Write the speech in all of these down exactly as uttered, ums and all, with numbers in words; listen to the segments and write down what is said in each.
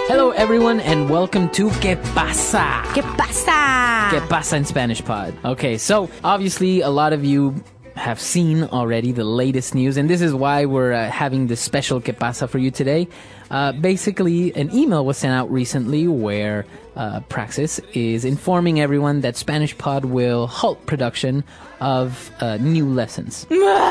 Hello, everyone, and welcome to ¿Qué pasa? ¿Qué pasa? ¿Qué pasa in Spanish Pod? Okay, so obviously a lot of you have seen already the latest news, and this is why we're uh, having this special ¿Qué pasa for you today. Uh, basically, an email was sent out recently where uh, Praxis is informing everyone that Spanish Pod will halt production of uh, new lessons.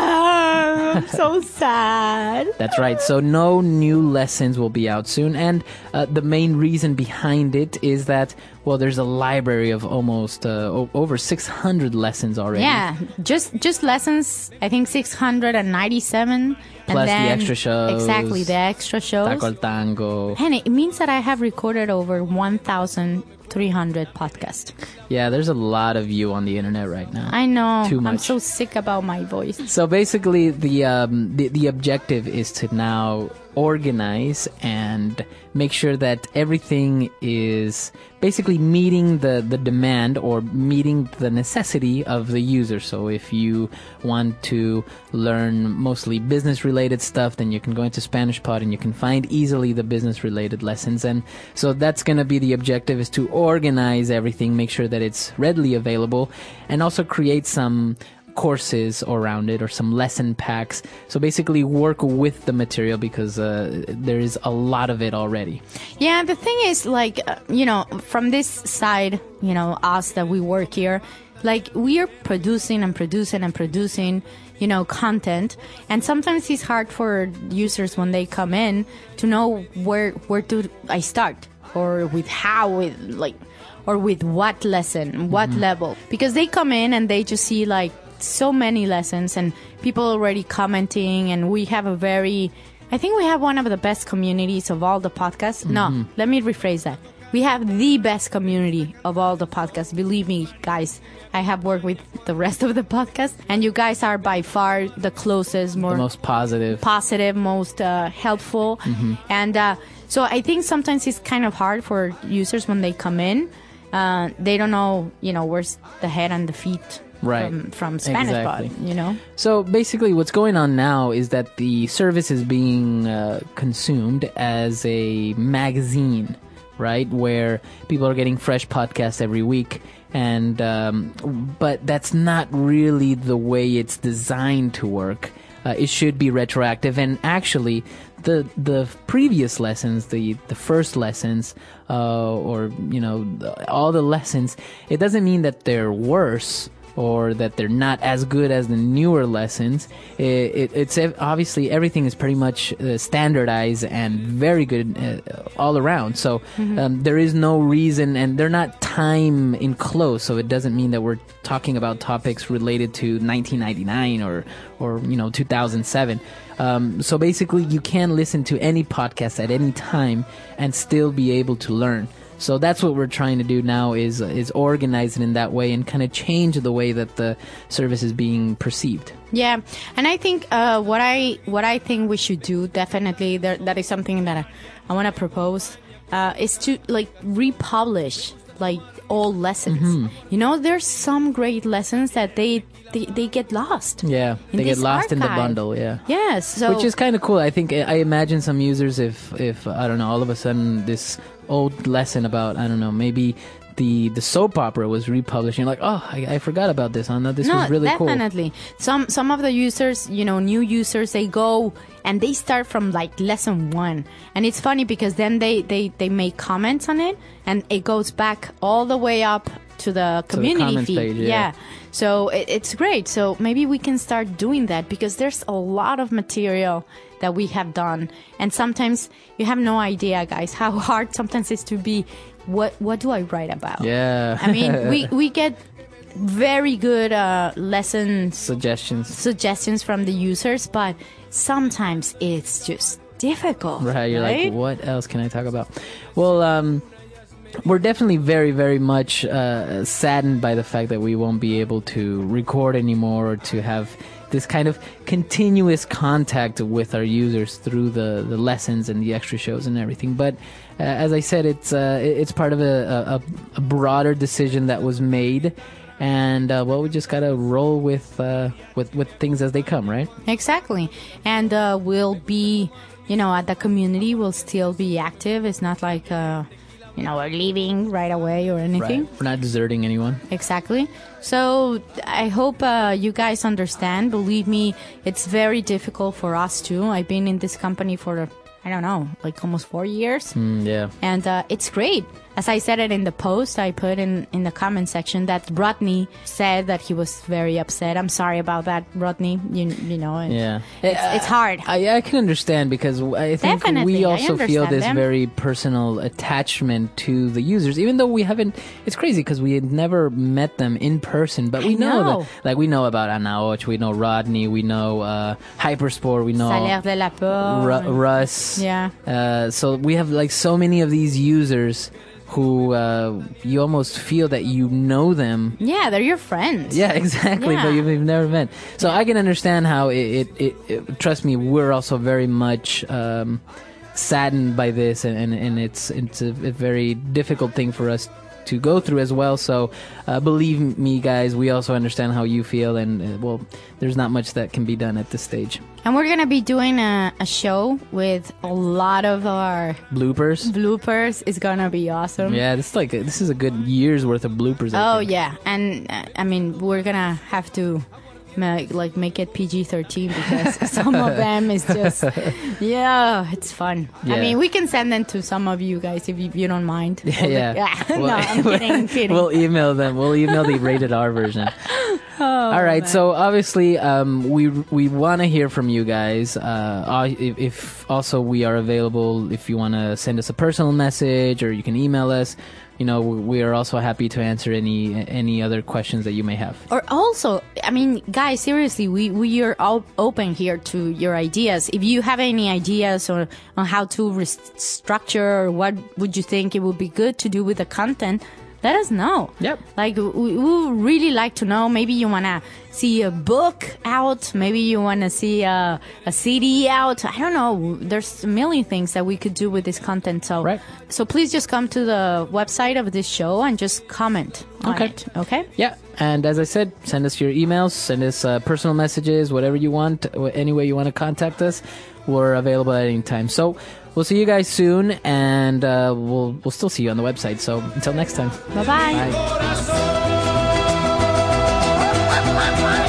I'm so sad. That's right. So no new lessons will be out soon. And uh, the main reason behind it is that, well, there's a library of almost uh, o- over six hundred lessons already. Yeah, just just lessons, I think six hundred ninety-seven. Plus and then, the extra shows. Exactly, the extra shows. Taco al Tango. And it means that I have recorded over one thousand three hundred podcasts. Yeah, there's a lot of you on the internet right now. I know. Too much. I'm so sick about my voice. So basically, the, um, the the objective is to now organize and make sure that everything is basically meeting the, the demand or meeting the necessity of the user. So if you want to learn mostly business-related stuff, then you can go into Spanish Pod and you can find easily the business-related lessons. And so that's going to be the objective, is to organize everything, make sure that it's readily available, and also create some courses around it or some lesson packs. So basically work with the material because uh, there is a lot of it already. Yeah, the thing is, like, uh, you know, from this side, you know, us that we work here, like, we are producing and producing and producing, you know, content. And sometimes it's hard for users when they come in to know where, where do I start, or with how, with, like, or with what lesson, what mm-hmm. level. Because they come in and they just see, like, so many lessons and people already commenting, and we have a very, I think we have one of the best communities of all the podcasts. Mm-hmm. No, let me rephrase that. We have the best community of all the podcasts. Believe me, guys, I have worked with the rest of the podcasts, and you guys are by far the closest, more the most positive, positive, most uh, helpful. Mm-hmm. And uh, so I think sometimes it's kind of hard for users when they come in. Uh, they don't know, you know, where's the head and the feet. Right. From, from Spanish exactly. Pod, you know? So basically what's going on now is that the service is being uh, consumed as a magazine, right? Where people are getting fresh podcasts every week. And um, but that's not really the way it's designed to work. Uh, it should be retroactive. And actually, the the previous lessons, the, the first lessons, uh, or, you know, all the lessons, it doesn't mean that they're worse or that they're not as good as the newer lessons. It, it, it's obviously everything is pretty much uh, standardized and very good uh, all around. So mm-hmm. um, there is no reason, and they're not time enclosed. So it doesn't mean that we're talking about topics related to nineteen ninety-nine or or you know two thousand seven. Um, so basically, you can listen to any podcast at any time and still be able to learn. So that's what we're trying to do now, is is organize it in that way and kind of change the way that the service is being perceived. Yeah, and I think uh, what I what I think we should do, definitely, there, that is something that I, I want to propose, uh, is to, like, republish, like, all lessons. Mm-hmm. You know, there's some great lessons that they they, they get lost. Yeah, they get lost archive. in the bundle. Yeah. Yes. So which is kind of cool. I think I imagine some users, if if I don't know, all of a sudden this old lesson about, I don't know, maybe the the soap opera was republished, and you're like, oh, I, I forgot about this. Oh no, this no, was really definitely. cool. Definitely. Some some of the users, you know, new users, they go and they start from, like, lesson one, and it's funny because then they they they make comments on it, and it goes back all the way up to the community to the feed. Page, yeah. yeah. So it, it's great. So maybe we can start doing that, because there's a lot of material that we have done, and sometimes you have no idea, guys, how hard sometimes it's to be, what what do I write about? Yeah. I mean, we we get very good uh, lessons suggestions suggestions from the users, but sometimes it's just difficult. Right. You're right? like, what else can I talk about? Well, um, we're definitely very, very much uh, saddened by the fact that we won't be able to record anymore, or to have this kind of continuous contact with our users through the, the lessons and the extra shows and everything. But uh, as I said, it's uh, it's part of a, a, a broader decision that was made. And uh, well, we just gotta roll with uh, with with things as they come, right? Exactly, and uh, we'll be you know, uh, the community will still be active. It's not like, uh, you know, we're leaving right away or anything. Right. We're not deserting anyone. Exactly. So I hope uh, you guys understand. Believe me, it's very difficult for us too. I've been in this company for, I don't know, like almost four years. Mm, yeah. And uh, it's great. As I said it in the post, I put in, in the comment section that Rodney said that he was very upset. I'm sorry about that, Rodney. You you know, it, Yeah. it's, it's hard. I, I can understand because I think Definitely, we I also feel understand this them. very personal attachment to the users, even though we haven't. It's crazy because we had never met them in person, but we I know, know. that, like we know about Anaoch, we know Rodney, we know uh, Hypersport, we know Salaire de la Peur. Ru- Russ. Yeah. Uh, so we have like so many of these users who uh, you almost feel that you know them. Yeah, they're your friends. Yeah, exactly. Yeah. But you've, you've never met. So I can understand how it, it, it, it. Trust me, we're also very much um, saddened by this, and, and, and it's it's a, a very difficult thing for us to go through as well. So uh, believe me, guys, we also understand how you feel, and uh, well, there's not much that can be done at this stage. And we're going to be doing a, a show with a lot of our Bloopers. bloopers. It's going to be awesome. Yeah, this is like a, this is a good year's worth of bloopers. I Oh, think. yeah. And, uh, I mean, we're going to have to ma- like make it P G thirteen because some of them is just, yeah, it's fun. Yeah. I mean, we can send them to some of you guys if you, you don't mind. Yeah, yeah. yeah. No, I'm kidding, I'm kidding. We'll email them. We'll email the rated R version. Oh, All right. man. So obviously, um, we we want to hear from you guys. Uh, if, if also we are available, if you want to send us a personal message or you can email us. You know, we are also happy to answer any any other questions that you may have. Or also, I mean, guys, seriously, we, we are all open here to your ideas. If you have any ideas or on how to restructure or what would you think it would be good to do with the content, let us know. Yep. Like, we, we would really like to know. Maybe you want to see a book out. Maybe you want to see a, a C D out. I don't know. There's a million things that we could do with this content. So, Right. so please just come to the website of this show and just comment on Okay. it. Okay? Yeah, and as I said, send us your emails, send us uh, personal messages, whatever you want, any way you want to contact us. We're available at any time. So we'll see you guys soon, and uh, we'll we'll still see you on the website. So until next time. Bye-bye. Bye. Corazón.